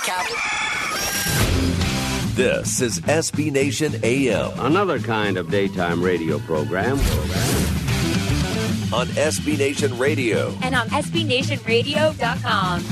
recap. This is SB Nation AM. Another kind of daytime radio program. On SB Nation Radio. And on SBNationRadio.com.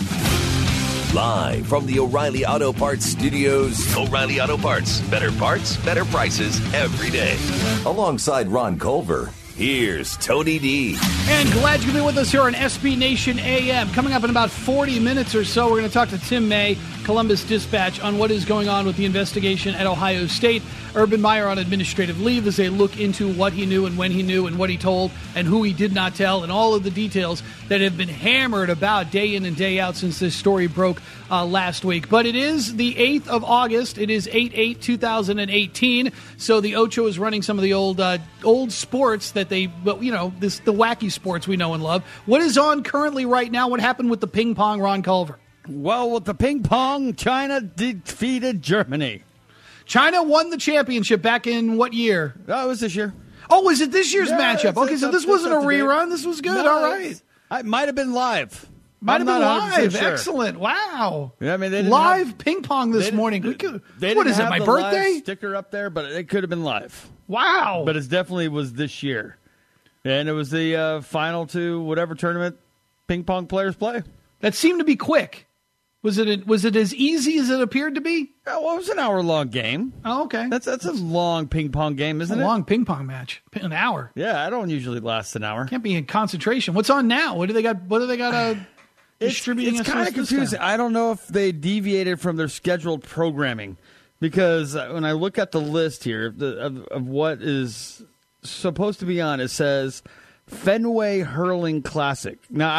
Live from the O'Reilly Auto Parts Studios. O'Reilly Auto Parts. Better parts, better prices every day. Alongside Ron Culver, here's Tony D. And glad you can be with us here on SB Nation AM. Coming up in about 40 minutes or so, we're going to talk to Tim May, Columbus Dispatch, on what is going on with the investigation at Ohio State. Urban Meyer on administrative leave as they look into what he knew and when he knew and what he told and who he did not tell and all of the details that have been hammered about day in and day out since this story broke last week. But it is the 8th of August. It is 8/8/2018. So the Ocho is running some of the old sports that the wacky sports we know and love. What is on currently right now? What happened with the ping pong, Ron Culver? Well, with the ping pong, China defeated Germany. China won the championship back in what year? Oh, it was this year. Oh, was it this year's matchup? Okay, so this wasn't a rerun. This was good. No, all right. It might have been live. Might have been live. Sure. Excellent. Wow. Yeah, I mean, they didn't live ping pong this morning. What is it, my birthday? Live sticker up there, but it could have been live. Wow. But it definitely was this year. And it was the final to whatever tournament ping pong players play. That seemed to be quick. Was it as easy as it appeared to be? Yeah, well, it was an hour-long game. Oh, okay. That's a long ping pong game, isn't it? A long ping pong match. An hour. Yeah, I don't usually last an hour. Can't be in concentration. What's on now? What do they got? Distributing? It's kind of confusing. I don't know if they deviated from their scheduled programming because when I look at the list here of what is supposed to be on, it says Fenway Hurling Classic. Now,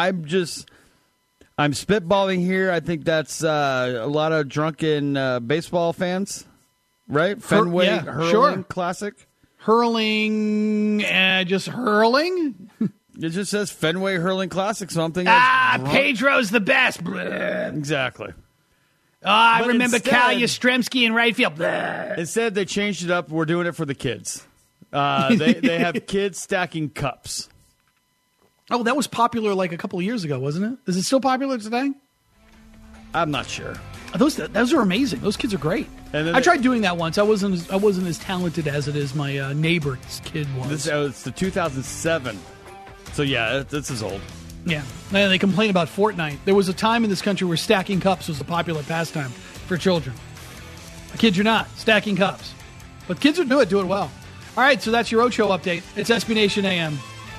I'm spitballing here. I think that's a lot of drunken baseball fans, right? Fenway Hurling Classic. Hurling, just hurling? It just says Fenway Hurling Classic, so I'm thinking Pedro's the best. Exactly. I remember Cal Yastrzemski in right field. Instead, they changed it up. We're doing it for the kids. They have kids stacking cups. Oh, that was popular like a couple of years ago, wasn't it? Is it still popular today? I'm not sure. Those are amazing. Those kids are great. I tried doing that once. I wasn't as talented as it is my neighbor's kid was. It's the 2007. So yeah, this is old. Yeah, and they complain about Fortnite. There was a time in this country where stacking cups was a popular pastime for children. I kid you not, stacking cups. But kids who do it well. All right, so that's your Ocho update. It's SB Nation AM.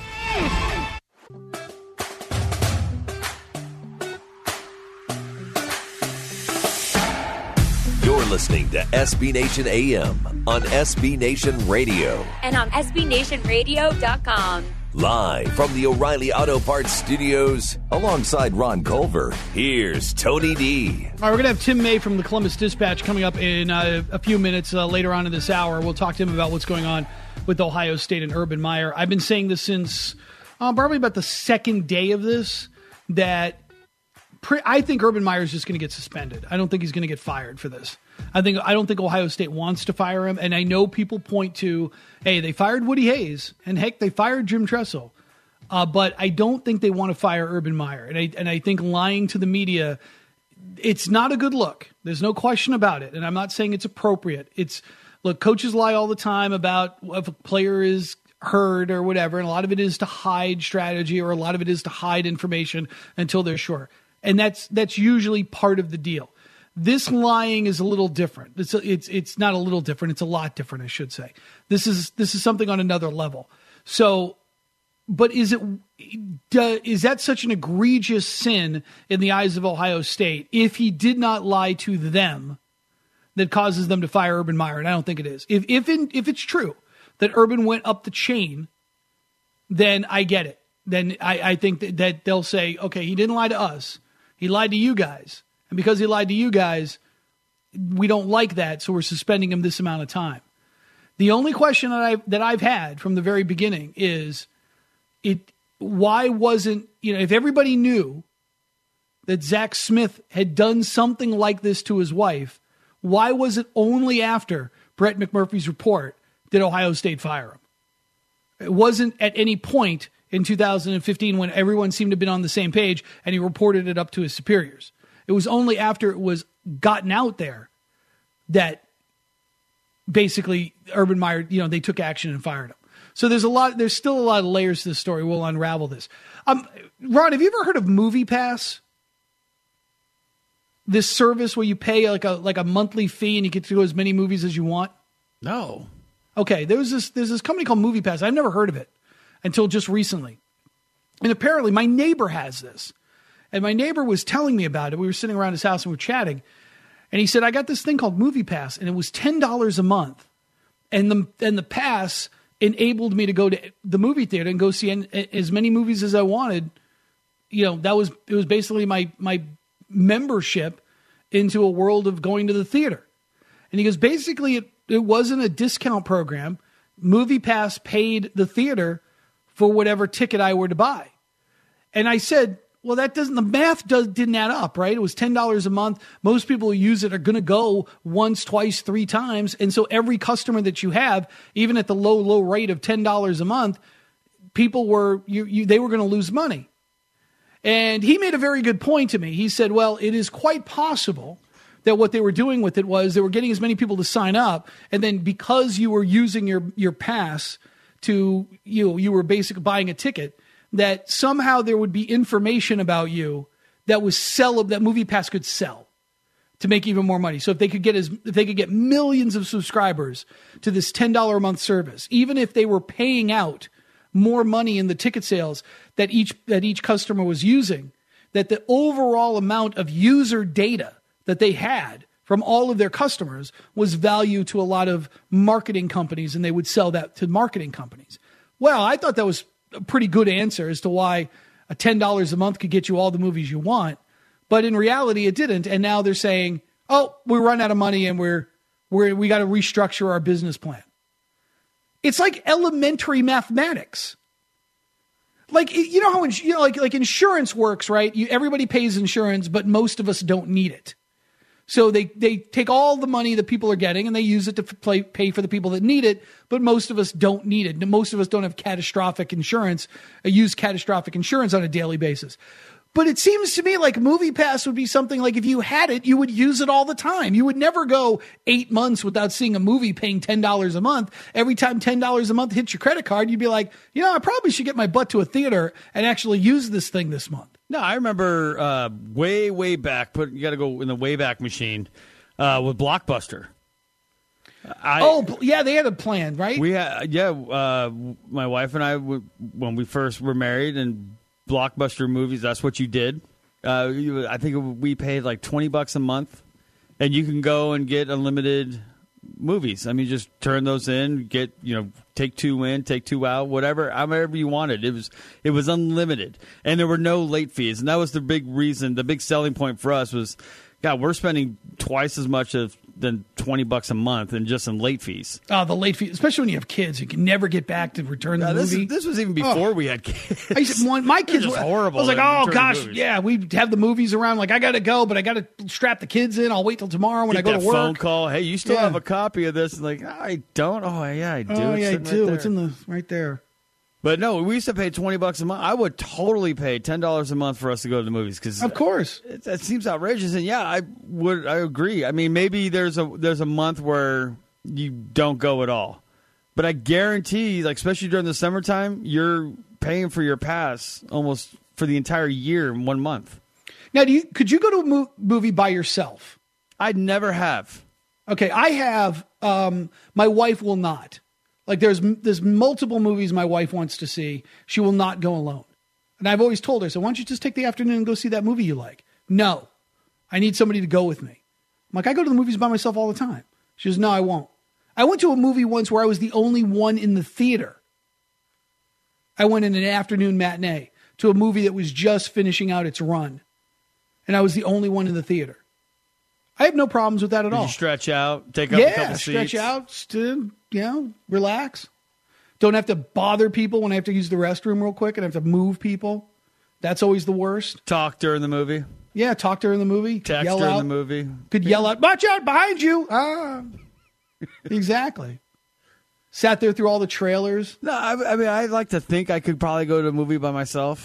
Listening to SB Nation AM on SB Nation Radio. And on SBNationRadio.com. Live from the O'Reilly Auto Parts Studios alongside Ron Culver, here's Tony D. All right, we're going to have Tim May from the Columbus Dispatch coming up in a few minutes later on in this hour. We'll talk to him about what's going on with Ohio State and Urban Meyer. I've been saying this since probably about the second day of this, that I think Urban Meyer is just going to get suspended. I don't think he's going to get fired for this. I don't think Ohio State wants to fire him, and I know people point to, hey, they fired Woody Hayes, and heck, they fired Jim Tressel, but I don't think they want to fire Urban Meyer, and I think lying to the media, it's not a good look. There's no question about it, and I'm not saying it's appropriate. Look, coaches lie all the time about if a player is hurt or whatever, and a lot of it is to hide strategy, or a lot of it is to hide information until they're sure, and that's usually part of the deal. This lying is a little different. It's not a little different. It's a lot different, I should say. This is something on another level. So, but is that such an egregious sin in the eyes of Ohio State if he did not lie to them that causes them to fire Urban Meyer? And I don't think it is. If it's true that Urban went up the chain, then I get it. Then I think that they'll say, okay, he didn't lie to us. He lied to you guys. And because he lied to you guys, we don't like that, so we're suspending him this amount of time. The only question that I've had from the very beginning is, why wasn't, if everybody knew that Zach Smith had done something like this to his wife, why was it only after Brett McMurphy's report did Ohio State fire him? It wasn't at any point in 2015 when everyone seemed to have been on the same page and he reported it up to his superiors. It was only after it was gotten out there that basically Urban Meyer, they took action and fired him. So there's still a lot of layers to this story. We'll unravel this. Ron, have you ever heard of MoviePass? This service where you pay like a monthly fee and you get to go as many movies as you want? No. Okay, there's this company called MoviePass. I've never heard of it until just recently. And apparently my neighbor has this. And my neighbor was telling me about it. We were sitting around his house and we were chatting. And he said, I got this thing called MoviePass, and it was $10 a month. And the pass enabled me to go to the movie theater and go see as many movies as I wanted. It was basically my membership into a world of going to the theater. And he goes, basically it wasn't a discount program. MoviePass paid the theater for whatever ticket I were to buy. And I said, well, the math didn't add up, right? It was $10 a month. Most people who use it are going to go once, twice, 3 times. And so every customer that you have, even at the low rate of $10 a month, people they were going to lose money. And he made a very good point to me. He said, well, it is quite possible that what they were doing with it was they were getting as many people to sign up. And then because you were using your pass to, you were basically buying a ticket, that somehow there would be information about you that MoviePass could sell to make even more money. So if they could get millions of subscribers to this $10 a month service, even if they were paying out more money in the ticket sales that each customer was using, that the overall amount of user data that they had from all of their customers was value to a lot of marketing companies, and they would sell that to marketing companies. Well, I thought that was a pretty good answer as to why a $10 a month could get you all the movies you want. But in reality, it didn't. And now they're saying, oh, we run out of money and we got to restructure our business plan. It's like elementary mathematics. Like, how like insurance works, right? Everybody pays insurance, but most of us don't need it. So they take all the money that people are getting and they use it to pay for the people that need it, but most of us don't need it. Most of us don't have catastrophic insurance, use catastrophic insurance on a daily basis. But it seems to me like MoviePass would be something like if you had it, you would use it all the time. You would never go 8 months without seeing a movie paying $10 a month. Every time $10 a month hits your credit card, you'd be like, I probably should get my butt to a theater and actually use this thing this month. No, I remember way back. You got to go in the Wayback Machine with Blockbuster. They had a plan, right? We had, my wife and I, when we first were married, and Blockbuster movies, that's what you did. I think we paid like $20 a month, and you can go and get unlimited movies. I mean, just turn those in, get, take 2 in, take 2 out, whatever, however you wanted. It was unlimited, and there were no late fees, and that was the big reason. The big selling point for us was, God, we're spending twice as much than $20 a month and just in late fees. Oh, the late fees, especially when you have kids, you can never get back to return the movie. This was even before we had kids. My kids were horrible. I was like, oh gosh, yeah, we have the movies around. Like, I got to go, but I got to strap the kids in. I'll wait till tomorrow when I go to work. Phone call. Hey, you still have a copy of this? Like, I don't. Oh yeah, I do. Oh yeah, I do. It's in right there. But no, we used to pay $20 a month. I would totally pay $10 a month for us to go to the movies because, of course, that seems outrageous. And yeah, I agree. I mean, maybe there's a month where you don't go at all, but I guarantee, like especially during the summertime, you're paying for your pass almost for the entire year in 1 month. Now, could you go to a movie by yourself? I'd never have. Okay, I have. My wife will not. Like there's multiple movies my wife wants to see. She will not go alone. And I've always told her, so why don't you just take the afternoon and go see that movie you like? No, I need somebody to go with me. I'm like, I go to the movies by myself all the time. She goes, no, I won't. I went to a movie once where I was the only one in the theater. I went in an afternoon matinee to a movie that was just finishing out its run. And I was the only one in the theater. I have no problems with that at all. You stretch out, take up a couple seats. Yeah, stretch out, relax. Don't have to bother people when I have to use the restroom real quick and I have to move people. That's always the worst. Talk during the movie. Yeah, talk during the movie. Text yell during out. the movie. Could yell out, watch out, behind you. Exactly. Sat there through all the trailers. No, I mean, I like to think I could probably go to a movie by myself.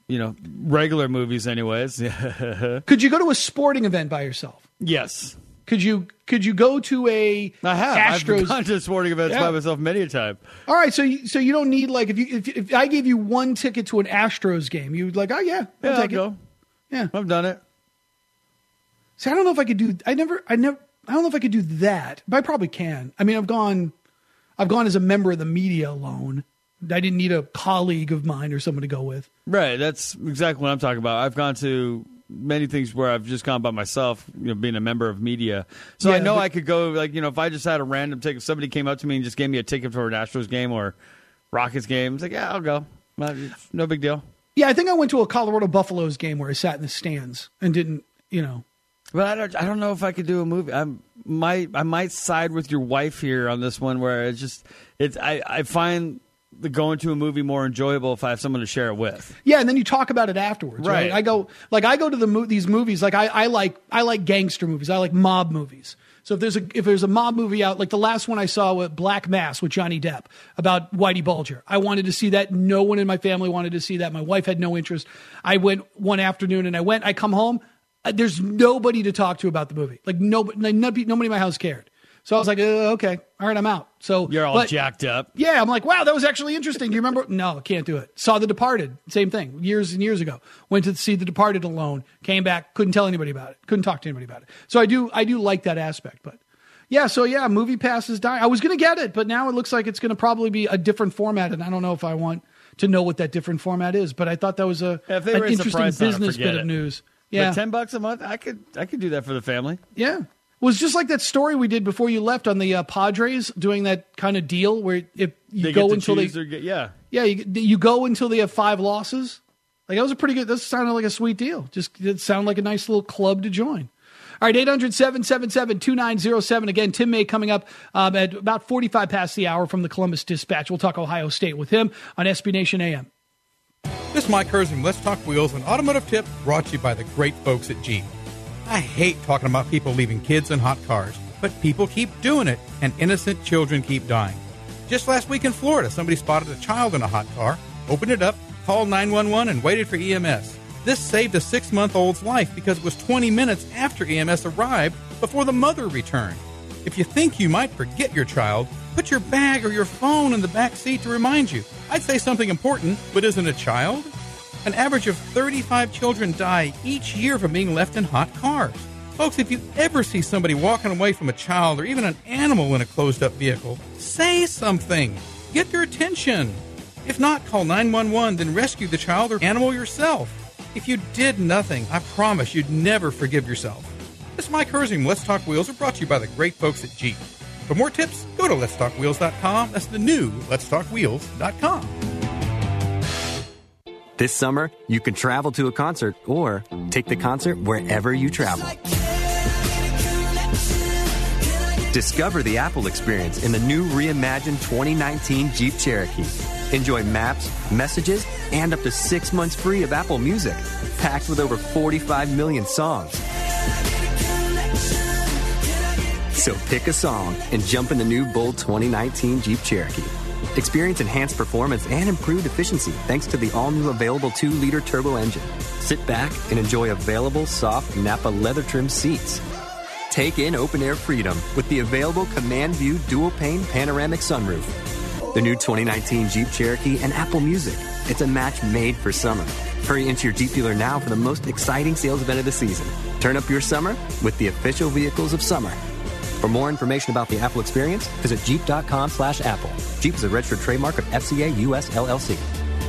regular movies anyways. Could you go to a sporting event by yourself? Yes. Could you go to a I have. Astros? I've gone to sporting events by myself many a time. All right, so you don't need like if I gave you one ticket to an Astros game, you'd like, oh yeah, I'll go. Yeah, I've done it. See, I don't know if I could do. I don't know if I could do that, but I probably can. I mean, I've gone as a member of the media alone. I didn't need a colleague of mine or someone to go with. Right, that's exactly what I'm talking about. I've gone to many things where I've just gone by myself, being a member of media. So I know I could go, if I just had a random ticket, if somebody came up to me and just gave me a ticket for an Astros game or Rockets game, it's like, yeah, I'll go. No big deal. Yeah, I think I went to a Colorado Buffaloes game where I sat in the stands and didn't, But I don't know if I could do a movie. I might side with your wife here on this one, where I find the going to a movie more enjoyable if I have someone to share it with. Yeah, and then you talk about it afterwards. Right. I go to these movies. Like I like gangster movies. I like mob movies. So if there's a mob movie out, like the last one I saw with Black Mass with Johnny Depp about Whitey Bulger, I wanted to see that. No one in my family wanted to see that. My wife had no interest. I went one afternoon and I come home. There's nobody to talk to about the movie. Like nobody in my house cared. So I was like, okay, all right, I'm out. So you're all jacked up. Yeah, I'm like, wow, that was actually interesting. Do you remember? No, I can't do it. Saw The Departed, same thing, years and years ago. Went to see The Departed alone. Came back, couldn't tell anybody about it. Couldn't talk to anybody about it. So I do like that aspect. But yeah, Movie Pass is dying. I was going to get it, but now it looks like it's going to probably be a different format, and I don't know if I want to know what that different format is. But I thought that was an interesting business bit of news. Yeah, but $10 a month, I could do that for the family. Yeah. It was just like that story we did before you left on the Padres doing that kind of deal where if you go until you go until they have 5 losses. Like that was a pretty good. That sounded like a sweet deal. It sounded like a nice little club to join. All right, 800-777-2907. Again, Tim May coming up at about 45 past the hour from the Columbus Dispatch. We'll talk Ohio State with him on SB Nation AM. This is Mike Herzing. Let's Talk Wheels, an automotive tip brought to you by the great folks at Jeep. I hate talking about people leaving kids in hot cars, but people keep doing it, and innocent children keep dying. Just last week in Florida, somebody spotted a child in a hot car, opened it up, called 911, and waited for EMS. This saved a 6-month-old's life because it was 20 minutes after EMS arrived before the mother returned. If you think you might forget your child, put your bag or your phone in the back seat to remind you. I'd say something important, but isn't a child? An average of 35 children die each year from being left in hot cars. Folks, if you ever see somebody walking away from a child or even an animal in a closed-up vehicle, say something. Get their attention. If not, call 911, then rescue the child or animal yourself. If you did nothing, I promise you'd never forgive yourself. This is Mike Herzing. Let's Talk Wheels are brought to you by the great folks at Jeep. For more tips, go to letstalkwheels.com. That's the new letstalkwheels.com. This summer, you can travel to a concert or take the concert wherever you travel. Discover the Apple experience in the new reimagined 2019 Jeep Cherokee. Enjoy maps, messages, and up to 6 months free of Apple Music, packed with over 45 million songs. So pick a song and jump in the new bold 2019 Jeep Cherokee. Experience enhanced performance and improved efficiency thanks to the all-new available 2-liter turbo engine. Sit back and enjoy available soft Napa leather-trimmed seats. Take in open-air freedom with the available Command View dual-pane panoramic sunroof. The new 2019 Jeep Cherokee and Apple Music. It's a match made for summer. Hurry into your Jeep dealer now for the most exciting sales event of the season. Turn up your summer with the official vehicles of summer. For more information about the Apple experience, visit Jeep.com/Apple. Jeep is a registered trademark of FCA US LLC.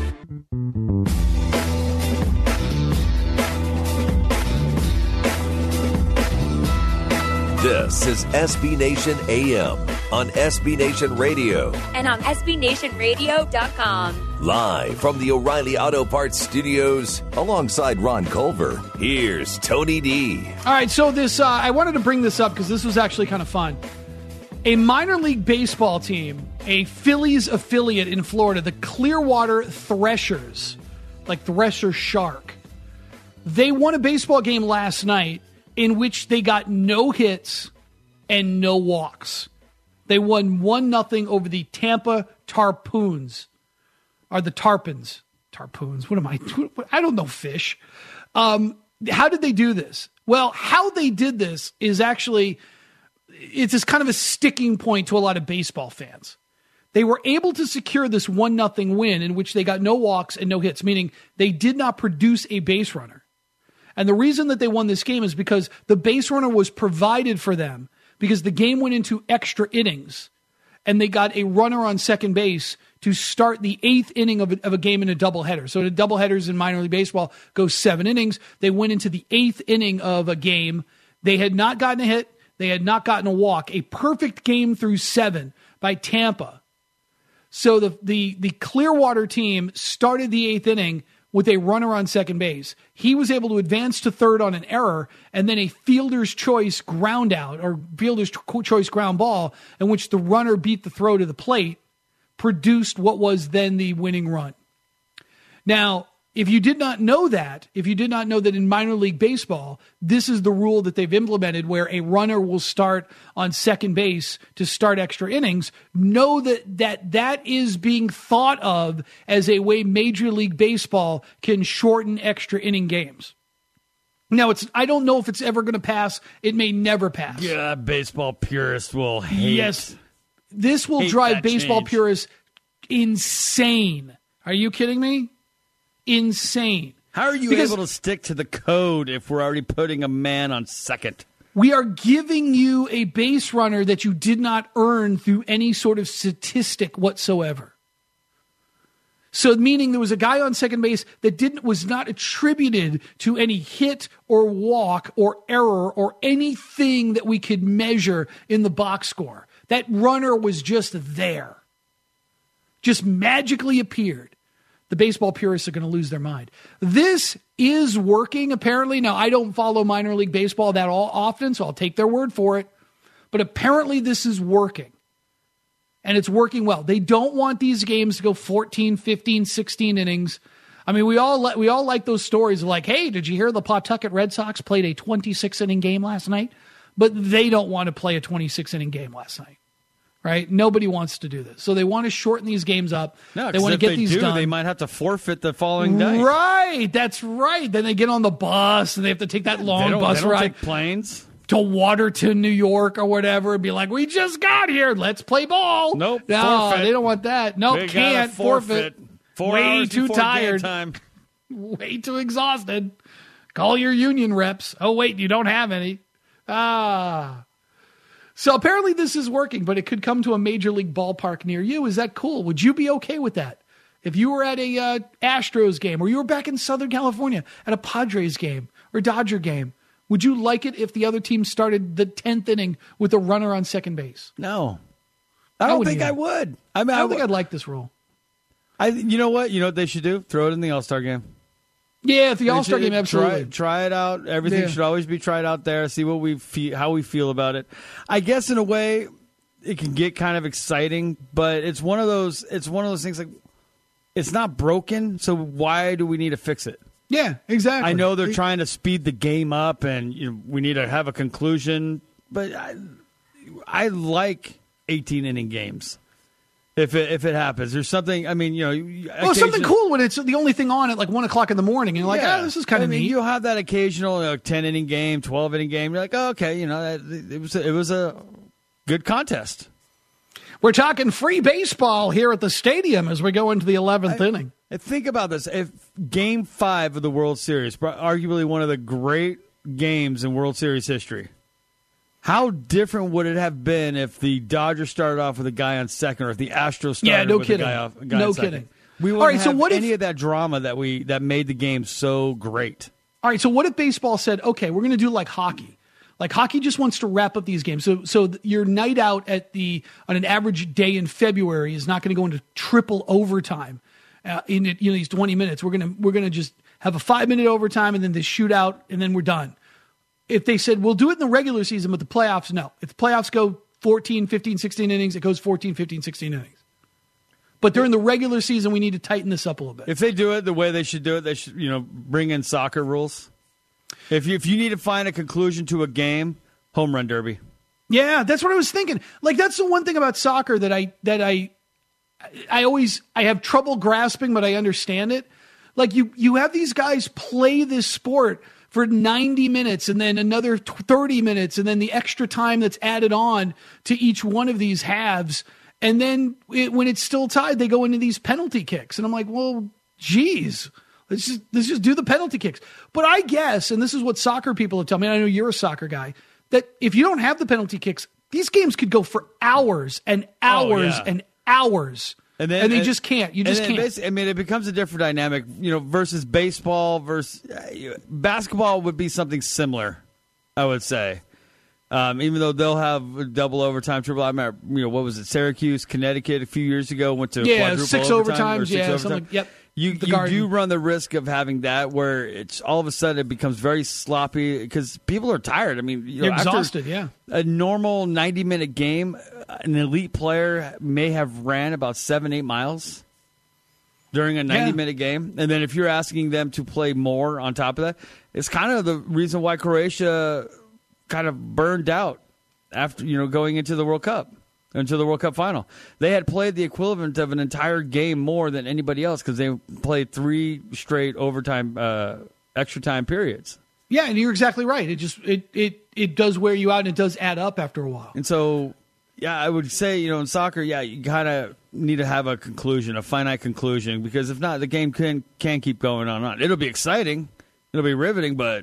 This is SB Nation AM on SB Nation Radio. And on SBNationRadio.com. Live from the O'Reilly Auto Parts Studios, alongside Ron Culver, here's Tony D. All right, so this I wanted to bring this up because this was actually kind of fun. A minor league baseball team, a Phillies affiliate in Florida, the Clearwater Threshers, like Thresher Shark, they won a baseball game last night in which they got no hits and no walks. They won 1-0 over the Tampa Tarpoons. Are the Tarpons. Tarpoons. What am I? I don't know fish. How did they do this? Well, how they did this is actually, it's this kind of a sticking point to a lot of baseball fans. They were able to secure this 1-0 win in which they got no walks and no hits, meaning they did not produce a base runner. And the reason that they won this game is because the base runner was provided for them because the game went into extra innings and they got a runner on second base to start the 8th inning of a game in a doubleheader. So the doubleheaders in minor league baseball go 7 innings. They went into the 8th inning of a game. They had not gotten a hit. They had not gotten a walk. A perfect game through 7 by Tampa. So the Clearwater team started the 8th inning with a runner on second base. He was able to advance to third on an error, and then a fielder's choice ground out or fielder's choice ground ball in which the runner beat the throw to the plate produced what was then the winning run. Now, if you did not know that in minor league baseball, this is the rule that they've implemented where a runner will start on second base to start extra innings, know that is being thought of as a way Major League Baseball can shorten extra inning games. Now, I don't know if it's ever going to pass. It may never pass. Yeah, baseball purists will hate. Yes, this will drive baseball purists insane. Are you kidding me? Insane. How are you able to stick to the code if we're already putting a man on second? We are giving you a base runner that you did not earn through any sort of statistic whatsoever. So meaning there was a guy on second base that was not attributed to any hit or walk or error or anything that we could measure in the box score. That runner was just there. Just magically appeared. The baseball purists are going to lose their mind. This is working, apparently. Now, I don't follow minor league baseball that often, so I'll take their word for it. But apparently this is working. And it's working well. They don't want these games to go 14, 15, 16 innings. I mean, we all like those stories of like, hey, did you hear the Pawtucket Red Sox played a 26-inning game last night? But they don't want to play a 26-inning game last night. Right? Nobody wants to do this. So they want to shorten these games up. No, they want to get these done. They might have to forfeit the following day. Right. That's right. Then they get on the bus and they have to take that long bus ride. Take planes. To Waterton, New York or whatever and be like, we just got here. Let's play ball. Nope. No, forfeit. They don't want that. Nope, can't. Forfeit. 4 Way hours too tired. Time. Way too exhausted. Call your union reps. Oh, wait, you don't have any. So apparently this is working, but it could come to a major league ballpark near you. Is that cool? Would you be okay with that? If you were at a Astros game or you were back in Southern California at a Padres game or Dodger game, would you like it if the other team started the 10th inning with a runner on second base? No. I don't think I would. I don't think I'd like this rule. You know what? You know what they should do? Throw it in the All-Star game. Yeah, the All-Star game, absolutely. Try it out. Everything should always be tried out there. See what how we feel about it. I guess in a way, it can get kind of exciting, but it's one of those things like it's not broken. So why do we need to fix it? Yeah, exactly. I know they're trying to speed the game up, and we need to have a conclusion. But I like 18-inning games. If it happens, there's something. I mean, something cool when it's the only thing on at like 1:00 in the morning, and you're like, this is kind of neat. You'll have that occasional 10-inning game, 12-inning game. You're like, oh, okay, it was a good contest. We're talking free baseball here at the stadium as we go into the 11th inning. Think about this: if Game 5 of the World Series, arguably one of the great games in World Series history. How different would it have been if the Dodgers started off with a guy on second, or if the Astros started with a guy on second? No kidding. We wouldn't have any of that drama that made the game so great. All right, so what if baseball said, okay, we're going to do like hockey. Like hockey just wants to wrap up these games. So your night out on an average day in February is not going to go into triple overtime in these 20 minutes. We're going to just have a 5-minute overtime and then the shootout and then we're done. If they said, we'll do it in the regular season, but the playoffs, no. If the playoffs go 14, 15, 16 innings, it goes 14, 15, 16 innings. But during the regular season, we need to tighten this up a little bit. If they do it the way they should do it, they should bring in soccer rules. If you need to find a conclusion to a game, home run derby. Yeah, that's what I was thinking. Like, that's the one thing about soccer that I have trouble grasping, but I understand it. Like you have these guys play this sport for 90 minutes and then another 30 minutes and then the extra time that's added on to each one of these halves. And then when it's still tied, they go into these penalty kicks. And I'm like, well, geez, let's just do the penalty kicks. But I guess, and this is what soccer people have told me, I know you're a soccer guy, that if you don't have the penalty kicks, these games could go for hours and hours and hours. And they just can't. You just can't. I mean, it becomes a different dynamic, versus baseball versus basketball would be something similar, I would say. Even though they'll have double overtime, triple. I remember, what was it? Syracuse, Connecticut, a few years ago went to quadruple 6 overtime. overtimes. Yeah, something. Yep. You do run the risk of having that where it's all of a sudden it becomes very sloppy because people are tired. I mean, you're exhausted. Yeah, a normal 90-minute game, an elite player may have ran about 7-8 miles during a 90-minute game, and then if you're asking them to play more on top of that, it's kind of the reason why Croatia kind of burned out after going into the World Cup. Into the World Cup final. They had played the equivalent of an entire game more than anybody else because they played 3 straight overtime, extra time periods. Yeah, and you're exactly right. It does wear you out and it does add up after a while. And so, I would say, in soccer, you kind of need to have a conclusion, a finite conclusion, because if not, the game can keep going on. It'll be exciting. It'll be riveting, but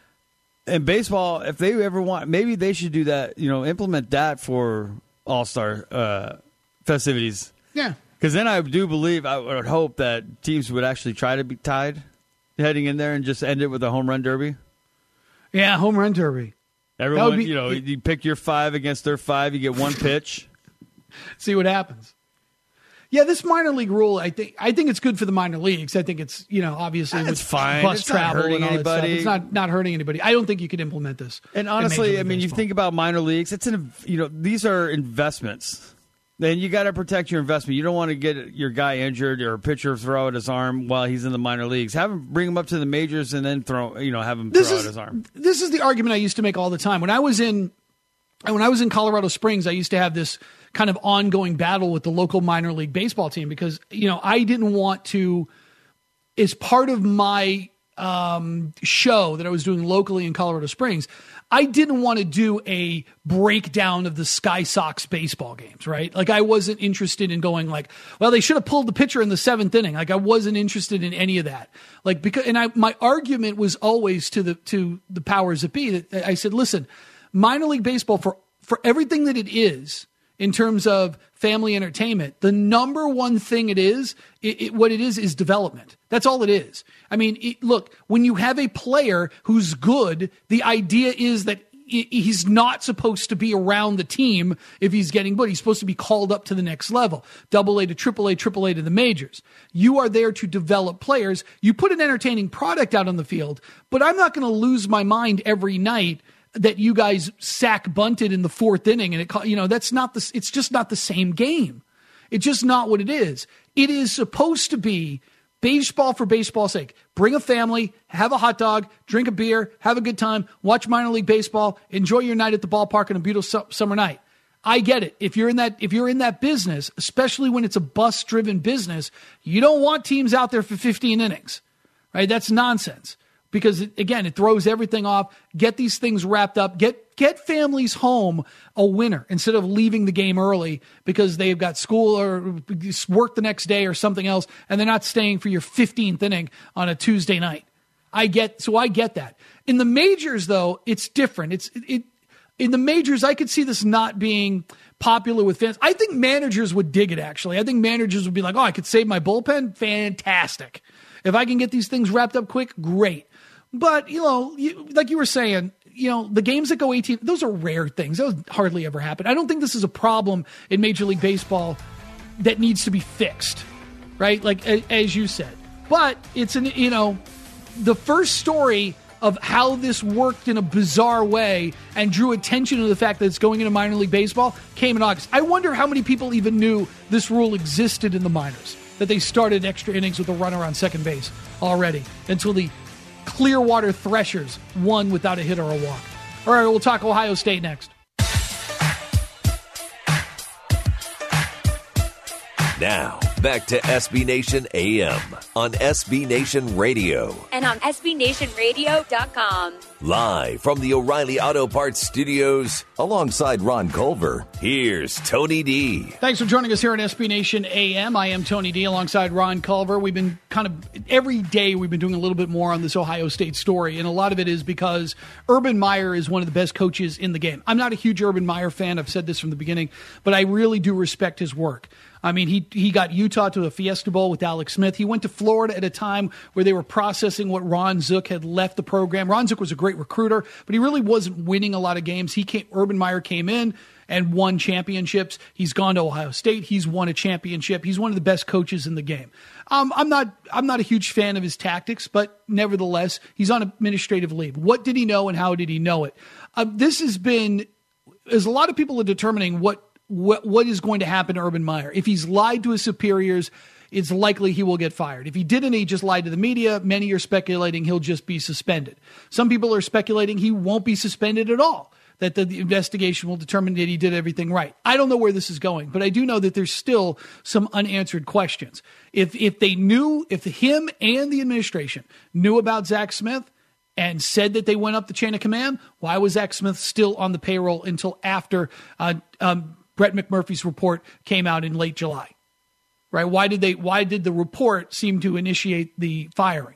in baseball, if they ever want, maybe they should do that, implement that for All-Star festivities. Yeah. Because then I would hope that teams would actually try to be tied heading in there and just end it with a home run derby. Yeah, home run derby. Everyone, you pick your 5 against their 5, you get one pitch. See what happens. Yeah, this minor league rule, I think it's good for the minor leagues. I think it's, obviously it's fine. Bus it's travel not hurting and all anybody. That stuff. It's not hurting anybody. I don't think you could implement this. And honestly, I mean, you think about minor leagues, these are investments. Then you got to protect your investment. You don't want to get your guy injured or a pitcher throw at his arm while he's in the minor leagues. Bring him up to the majors and then have him throw at his arm. This is the argument I used to make all the time. When I was in Colorado Springs, I used to have this kind of ongoing battle with the local minor league baseball team because, I didn't want to, as part of my show that I was doing locally in Colorado Springs, I didn't want to do a breakdown of the Sky Sox baseball games, right? Like I wasn't interested in going like, well, they should have pulled the pitcher in the 7th inning. Like I wasn't interested in any of that. Like my argument was always to the powers that be that I said, listen, minor league baseball for everything that it is in terms of family entertainment, the number one thing what it is development. That's all it is. I mean, look, when you have a player who's good, the idea is that he's not supposed to be around the team if he's getting good. He's supposed to be called up to the next level, AA to AAA, AAA to the majors. You are there to develop players. You put an entertaining product out on the field, but I'm not going to lose my mind every night that you guys sack bunted in the 4th inning, and it's just not the same game. It's just not what it is. It is supposed to be baseball for baseball's sake. Bring a family, have a hot dog, drink a beer, have a good time, watch minor league baseball, enjoy your night at the ballpark on a beautiful summer night. I get it. If you're in that business, especially when it's a bus-driven business, you don't want teams out there for 15 innings, right? That's nonsense. Because, again, it throws everything off. Get these things wrapped up. Get families home a winner instead of leaving the game early because they've got school or work the next day or something else, and they're not staying for your 15th inning on a Tuesday night. I get that. In the majors, though, it's different. In the majors, I could see this not being popular with fans. I think managers would dig it, actually. I think managers would be like, I could save my bullpen? Fantastic. If I can get these things wrapped up quick, great. But, like you were saying, the games that go 18, those are rare things. Those hardly ever happen. I don't think this is a problem in Major League Baseball that needs to be fixed, right? Like, as you said. But it's, the first story of how this worked in a bizarre way and drew attention to the fact that it's going into minor league baseball came in August. I wonder how many people even knew this rule existed in the minors, that they started extra innings with a runner on second base already until the Clearwater Threshers won without a hit or a walk. All right, we'll talk Ohio State next. Now, Back to SB Nation AM on SB Nation Radio. And on SBNationRadio.com. Live from the O'Reilly Auto Parts Studios, alongside Ron Culver, here's Tony D. Thanks for joining us here on SB Nation AM. I am Tony D alongside Ron Culver. We've been every day we've been doing a little bit more on this Ohio State story, and a lot of it is because Urban Meyer is one of the best coaches in the game. I'm not a huge Urban Meyer fan. I've said this from the beginning, but I really do respect his work. I mean, he got Utah to a Fiesta Bowl with Alex Smith. He went to Florida at a time where they were processing what Ron Zook had left the program. Ron Zook was a great recruiter, but he really wasn't winning a lot of games. Urban Meyer came in and won championships. He's gone to Ohio State. He's won a championship. He's one of the best coaches in the game. I'm not a huge fan of his tactics, but nevertheless, he's on administrative leave. What did he know and how did he know it? There's a lot of people are determining what is going to happen to Urban Meyer. If he's lied to his superiors, it's likely he will get fired. If he didn't, he just lied to the media. Many are speculating he'll just be suspended. Some people are speculating he won't be suspended at all, that the investigation will determine that he did everything right. I don't know where this is going, but I do know that there's still some unanswered questions. If him and the administration knew about Zach Smith and said that they went up the chain of command, why was Zach Smith still on the payroll until after Brett McMurphy's report came out in late July? Right? Why did the report seem to initiate the firing?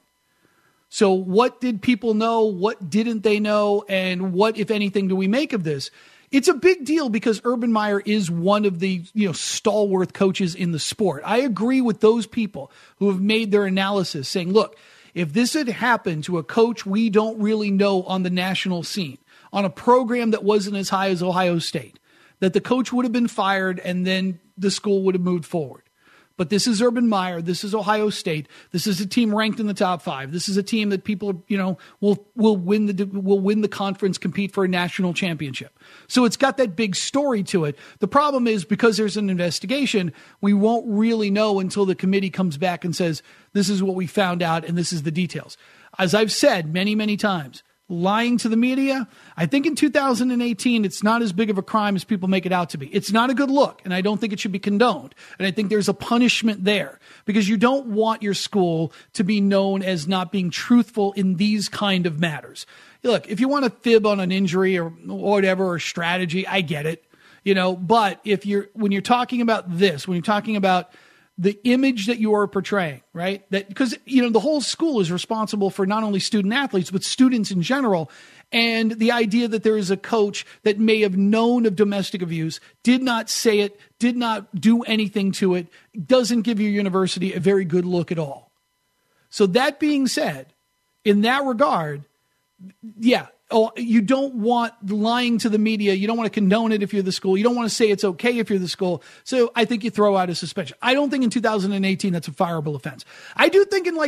So what did people know? What didn't they know? And what, if anything, do we make of this? It's a big deal because Urban Meyer is one of the stalwart coaches in the sport. I agree with those people who have made their analysis saying, look, if this had happened to a coach we don't really know on the national scene, on a program that wasn't as high as Ohio State, that the coach would have been fired and then the school would have moved forward. But this is Urban Meyer. This is Ohio State. This is a team ranked in the top 5. This is a team that people, will win the conference, compete for a national championship. So it's got that big story to it. The problem is because there's an investigation, we won't really know until the committee comes back and says, this is what we found out and this is the details. As I've said many, many times, lying to the media, I think in 2018, it's not as big of a crime as people make it out to be. It's not a good look, and I don't think it should be condoned. And I think there's a punishment there because you don't want your school to be known as not being truthful in these kind of matters. Look, if you want to fib on an injury or whatever, or strategy, I get it. But when you're talking about this, when you're talking about the image that you are portraying, right? That because, the whole school is responsible for not only student athletes, but students in general. And the idea that there is a coach that may have known of domestic abuse, did not say it, did not do anything to it, doesn't give your university a very good look at all. So that being said, in that regard, yeah, you don't want lying to the media. You don't want to condone it if you're the school. You don't want to say it's okay if you're the school. So I think you throw out a suspension. I don't think in 2018 that's a fireable offense. I do think in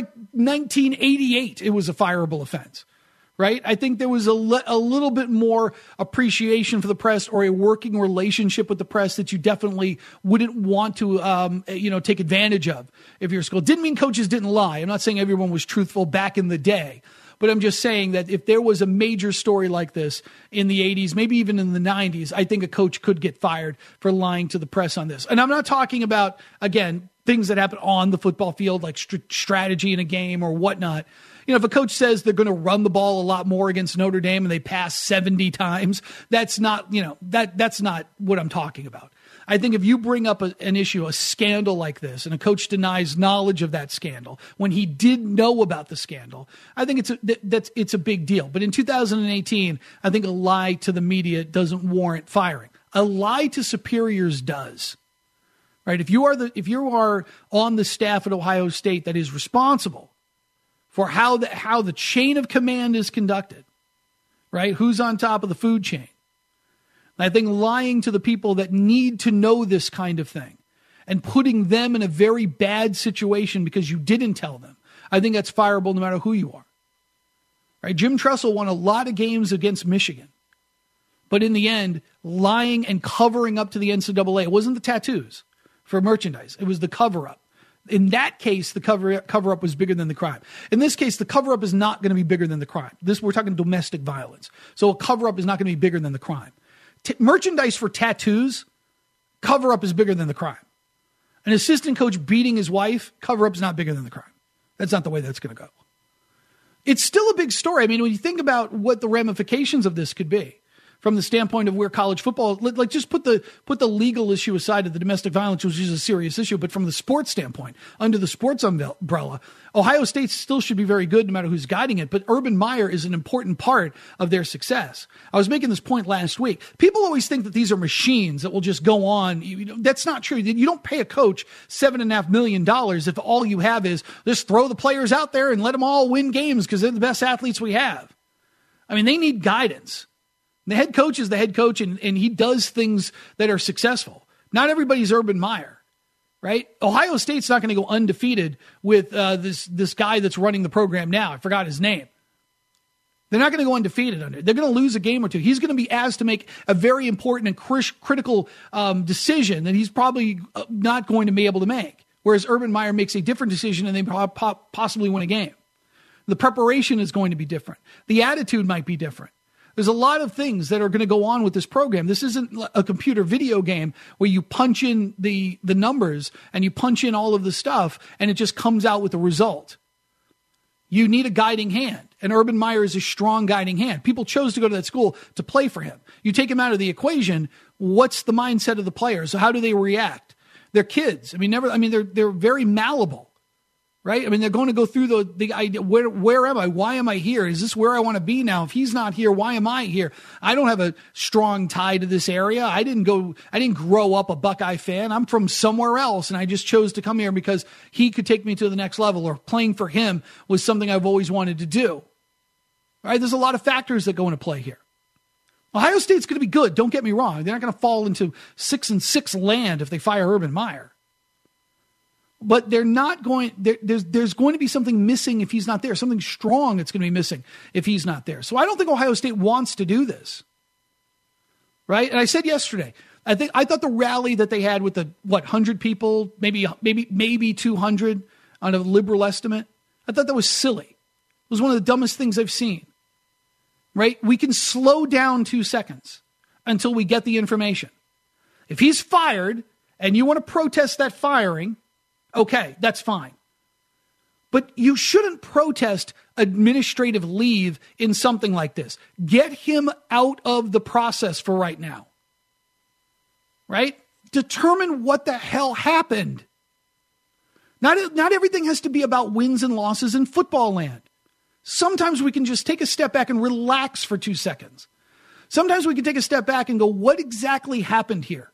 1988 it was a fireable offense, right? I think there was a little bit more appreciation for the press or a working relationship with the press that you definitely wouldn't want to, take advantage of if you're a school. Didn't mean coaches didn't lie. I'm not saying everyone was truthful back in the day. But I'm just saying that if there was a major story like this in the 80s, maybe even in the 90s, I think a coach could get fired for lying to the press on this. And I'm not talking about, again, things that happen on the football field, like strategy in a game or whatnot. If a coach says they're going to run the ball a lot more against Notre Dame and they pass 70 times, that's not, that's not what I'm talking about. I think if you bring up an issue, a scandal like this, and a coach denies knowledge of that scandal when he did know about the scandal, I think it's a big deal. But in 2018, I think a lie to the media doesn't warrant firing. A lie to superiors does. Right? If you are on the staff at Ohio State that is responsible for how the chain of command is conducted, right? Who's on top of the food chain? I think lying to the people that need to know this kind of thing and putting them in a very bad situation because you didn't tell them, I think that's fireable no matter who you are. Right? Jim Tressel won a lot of games against Michigan. But in the end, lying and covering up to the NCAA, it wasn't the tattoos for merchandise. It was the cover-up. In that case, the cover-up was bigger than the crime. In this case, the cover-up is not going to be bigger than the crime. We're talking domestic violence. So a cover-up is not going to be bigger than the crime. Merchandise for tattoos, cover-up is bigger than the crime. An assistant coach beating his wife, cover-up's not bigger than the crime. That's not the way that's going to go. It's still a big story. I mean, when you think about what the ramifications of this could be, from the standpoint of where college football, like just put the legal issue aside of the domestic violence, which is a serious issue, but from the sports standpoint, under the sports umbrella, Ohio State still should be very good no matter who's guiding it, but Urban Meyer is an important part of their success. I was making this point last week. People always think that these are machines that will just go on. That's not true. You don't pay a coach $7.5 million if all you have is just throw the players out there and let them all win games because they're the best athletes we have. I mean, they need guidance. The head coach is the head coach, and he does things that are successful. Not everybody's Urban Meyer, right? Ohio State's not going to go undefeated with this guy that's running the program now. I forgot his name. They're not going to go undefeated under it. They're going to lose a game or two. He's going to be asked to make a very important and critical decision that he's probably not going to be able to make, whereas Urban Meyer makes a different decision and they possibly win a game. The preparation is going to be different. The attitude might be different. There's a lot of things that are going to go on with this program. This isn't a computer video game where you punch in the numbers and you punch in all of the stuff and it just comes out with a result. You need a guiding hand, and Urban Meyer is a strong guiding hand. People chose to go to that school to play for him. You take him out of the equation, what's the mindset of the players? So how do they react? They're kids. They're very malleable. Right? I mean, they're going to go through the idea, where am I? Why am I here? Is this where I want to be now? If he's not here, why am I here? I don't have a strong tie to this area. I didn't grow up a Buckeye fan. I'm from somewhere else, and I just chose to come here because he could take me to the next level, or playing for him was something I've always wanted to do. All right? There's a lot of factors that go into play here. Ohio State's going to be good. Don't get me wrong. They're not going to fall into 6-6 land if they fire Urban Meyer. But they're not going. There's going to be something missing if he's not there. Something strong that's going to be missing if he's not there. So I don't think Ohio State wants to do this, right? And I said yesterday, I thought the rally that they had with the 100 people, maybe 200 on a liberal estimate, I thought that was silly. It was one of the dumbest things I've seen. Right? We can slow down 2 seconds until we get the information. If he's fired and you want to protest that firing, okay, that's fine. But you shouldn't protest administrative leave in something like this. Get him out of the process for right now. Right? Determine what the hell happened. Not everything has to be about wins and losses in football land. Sometimes we can just take a step back and relax for 2 seconds. Sometimes we can take a step back and go, what exactly happened here?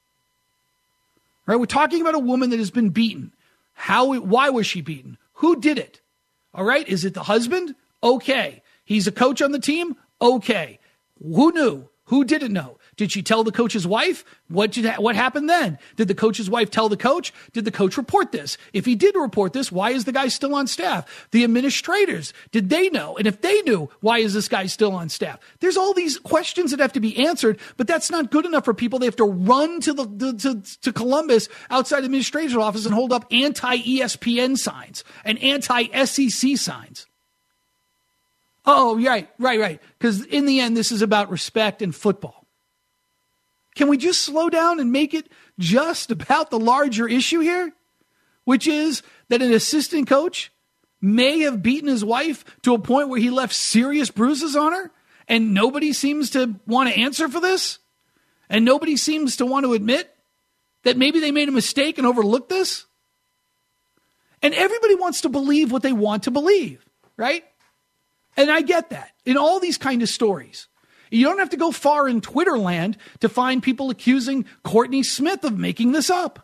Right? We're talking about a woman that has been beaten. Why was she beaten? Who did it? All right. Is it the husband? Okay. He's a coach on the team? Okay. Who knew? Who didn't know? Did she tell the coach's wife? What happened then? Did the coach's wife tell the coach? Did the coach report this? If he did report this, why is the guy still on staff? The administrators, did they know? And if they knew, why is this guy still on staff? There's all these questions that have to be answered, but that's not good enough for people. They have to run to Columbus outside the administrator's office and hold up anti-ESPN signs and anti-SEC signs. Oh, right. Because in the end, this is about respect and football. Can we just slow down and make it just about the larger issue here? Which is that an assistant coach may have beaten his wife to a point where he left serious bruises on her, and nobody seems to want to answer for this? And nobody seems to want to admit that maybe they made a mistake and overlooked this? And everybody wants to believe what they want to believe, right? And I get that in all these kind of stories. You don't have to go far in Twitter land to find people accusing Courtney Smith of making this up.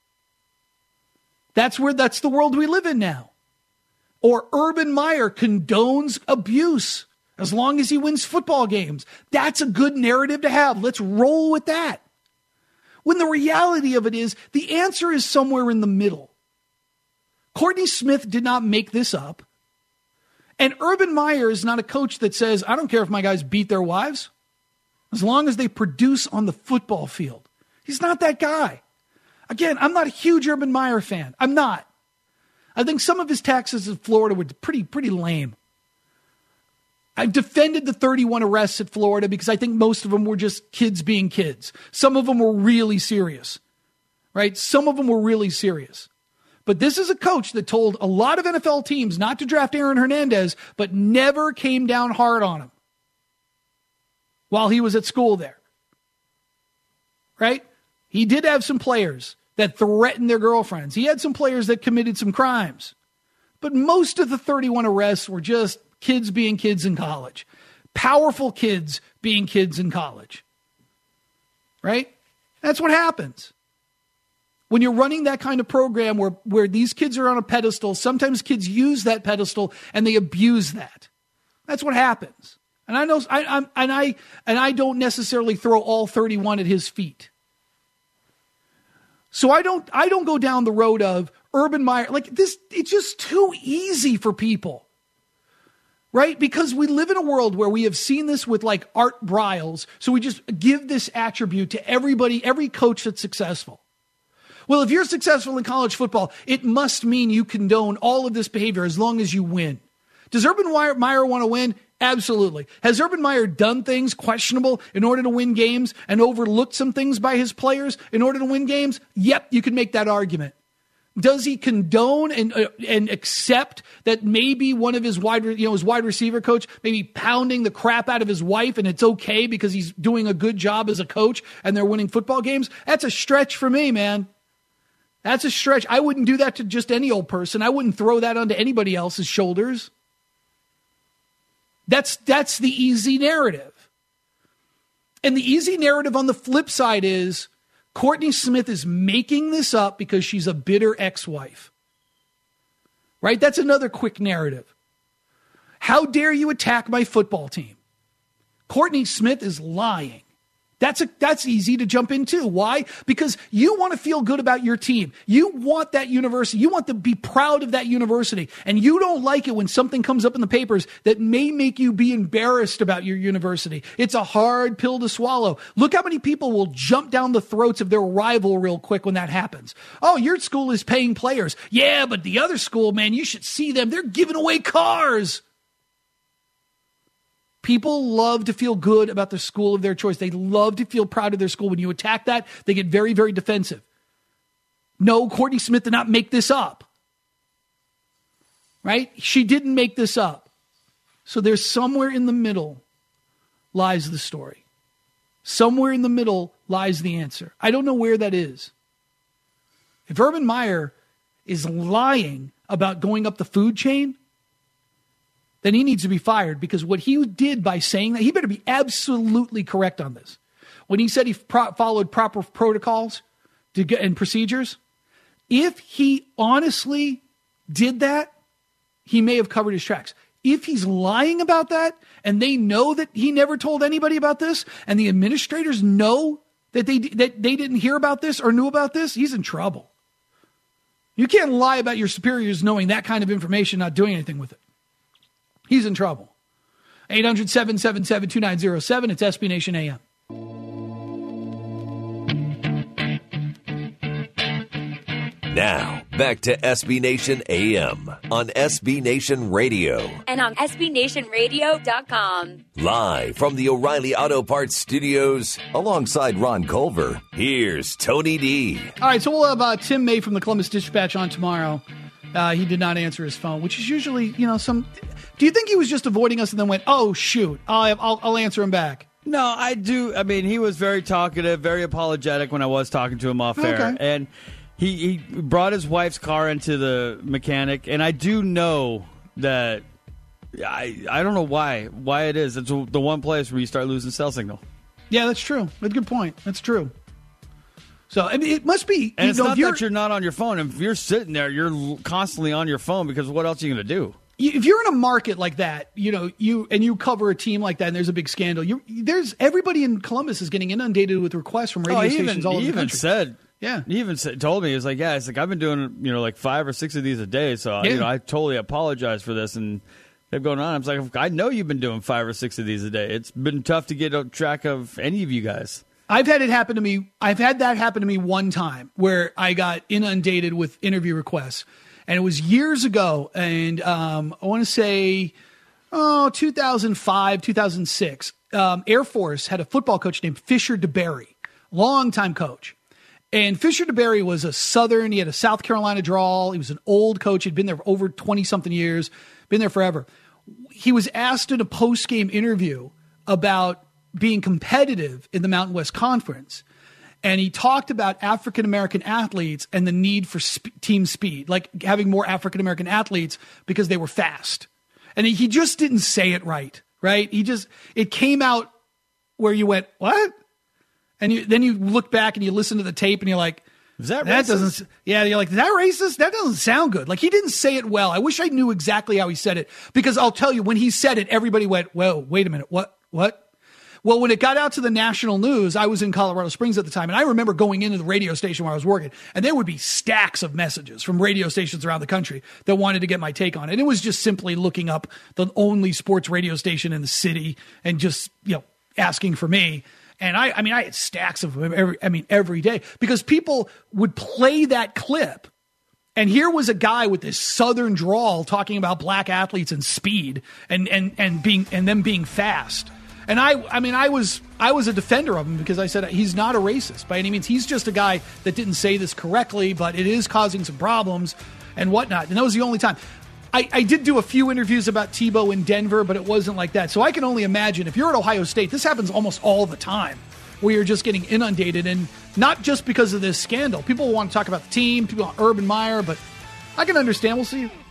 That's the world we live in now. Or Urban Meyer condones abuse as long as he wins football games. That's a good narrative to have. Let's roll with that. When the reality of it is, the answer is somewhere in the middle. Courtney Smith did not make this up. And Urban Meyer is not a coach that says, I don't care if my guys beat their wives, as long as they produce on the football field. He's not that guy. Again, I'm not a huge Urban Meyer fan. I'm not. I think some of his taxes in Florida were pretty lame. I defended the 31 arrests at Florida because I think most of them were just kids being kids. Some of them were really serious. right? Some of them were really serious. But this is a coach that told a lot of NFL teams not to draft Aaron Hernandez, but never came down hard on him while he was at school there. Right? He did have some players that threatened their girlfriends. He had some players that committed some crimes. But most of the 31 arrests were just kids being kids in college. Powerful kids being kids in college. Right? That's what happens. When you're running that kind of program where these kids are on a pedestal, sometimes kids use that pedestal and they abuse that. That's what happens. And I know I don't necessarily throw all 31 at his feet. So I don't go down the road of Urban Meyer like this. It's just too easy for people. Right? Because we live in a world where we have seen this with like Art Briles. So we just give this attribute to everybody, every coach that's successful. Well, if you're successful in college football, it must mean you condone all of this behavior as long as you win. Does Urban Meyer want to win? Absolutely. Has Urban Meyer done things questionable in order to win games and overlooked some things by his players in order to win games? Yep, you can make that argument. Does he condone and accept that maybe one of his wide receiver coach maybe pounding the crap out of his wife and it's okay because he's doing a good job as a coach and they're winning football games? That's a stretch for me, man. That's a stretch. I wouldn't do that to just any old person. I wouldn't throw that onto anybody else's shoulders. That's the easy narrative. And the easy narrative on the flip side is Courtney Smith is making this up because she's a bitter ex-wife. Right? That's another quick narrative. How dare you attack my football team? Courtney Smith is lying. That's easy to jump into. Why? Because you want to feel good about your team. You want that university. You want to be proud of that university. And you don't like it when something comes up in the papers that may make you be embarrassed about your university. It's a hard pill to swallow. Look how many people will jump down the throats of their rival real quick when that happens. Oh, your school is paying players. Yeah, but the other school, man, you should see them. They're giving away cars. People love to feel good about the school of their choice. They love to feel proud of their school. When you attack that, they get very, very defensive. No, Courtney Smith did not make this up. Right? She didn't make this up. So there's somewhere in the middle lies the story. Somewhere in the middle lies the answer. I don't know where that is. If Urban Meyer is lying about going up the food chain, then he needs to be fired, because what he did by saying that, he better be absolutely correct on this. When he said he followed proper protocols and procedures, if he honestly did that, he may have covered his tracks. If he's lying about that and they know that he never told anybody about this and the administrators know that they didn't hear about this or knew about this, he's in trouble. You can't lie about your superiors knowing that kind of information, not doing anything with it. He's in trouble. 800-777-2907. It's SB Nation AM. Now, back to SB Nation AM on SB Nation Radio. And on SBNationRadio.com. Live from the O'Reilly Auto Parts Studios, alongside Ron Culver, here's Tony D. All right, so we'll have Tim May from the Columbus Dispatch on tomorrow. He did not answer his phone, which is usually, some... Do you think he was just avoiding us and then went, oh, shoot, I'll answer him back? No, I do. I mean, he was very talkative, very apologetic when I was talking to him off air. Okay. And he brought his wife's car into the mechanic, and I do know that I don't know why it is. It's the one place where you start losing cell signal. Yeah, that's true. That's a good point. That's true. So, I mean, it must be... And it's not that you're not on your phone. If you're sitting there, you're constantly on your phone, because what else are you going to do? If you're in a market like that, you cover a team like that and there's a big scandal, everybody in Columbus is getting inundated with requests from radio stations all over the country. He even told me, he was like, yeah, it's like, I've been doing, like 5 or 6 of these a day. So, I totally apologize for this. And they're going on. I was like, I know you've been doing 5 or 6 of these a day. It's been tough to get track of any of you guys. I've had that happen to me one time where I got inundated with interview requests. And it was years ago, and I want to say, 2005, 2006. Air Force had a football coach named Fisher DeBerry, longtime coach. And Fisher DeBerry was a Southern. He had a South Carolina drawl. He was an old coach. He'd been there for over 20-something years, been there forever. He was asked in a post-game interview about being competitive in the Mountain West Conference. And he talked about African-American athletes and the need for team speed, like having more African-American athletes because they were fast. And he just didn't say it right? It came out where you went, what? And then you look back and you listen to the tape and you're like, is that racist? You're like, is that racist? That doesn't sound good. Like, he didn't say it well. I wish I knew exactly how he said it, because I'll tell you, when he said it, everybody went, whoa, wait a minute. What? Well, when it got out to the national news, I was in Colorado Springs at the time, and I remember going into the radio station where I was working, and there would be stacks of messages from radio stations around the country that wanted to get my take on it. And it was just simply looking up the only sports radio station in the city and just, asking for me. And I had stacks of them every day, because people would play that clip. And here was a guy with this Southern drawl talking about black athletes and speed and them being fast. And I was a defender of him, because I said he's not a racist by any means. He's just a guy that didn't say this correctly, but it is causing some problems and whatnot. And that was the only time. I did do a few interviews about Tebow in Denver, but it wasn't like that. So I can only imagine, if you're at Ohio State, this happens almost all the time, where you're just getting inundated, and not just because of this scandal. People want to talk about the team, people want Urban Meyer, but I can understand. We'll see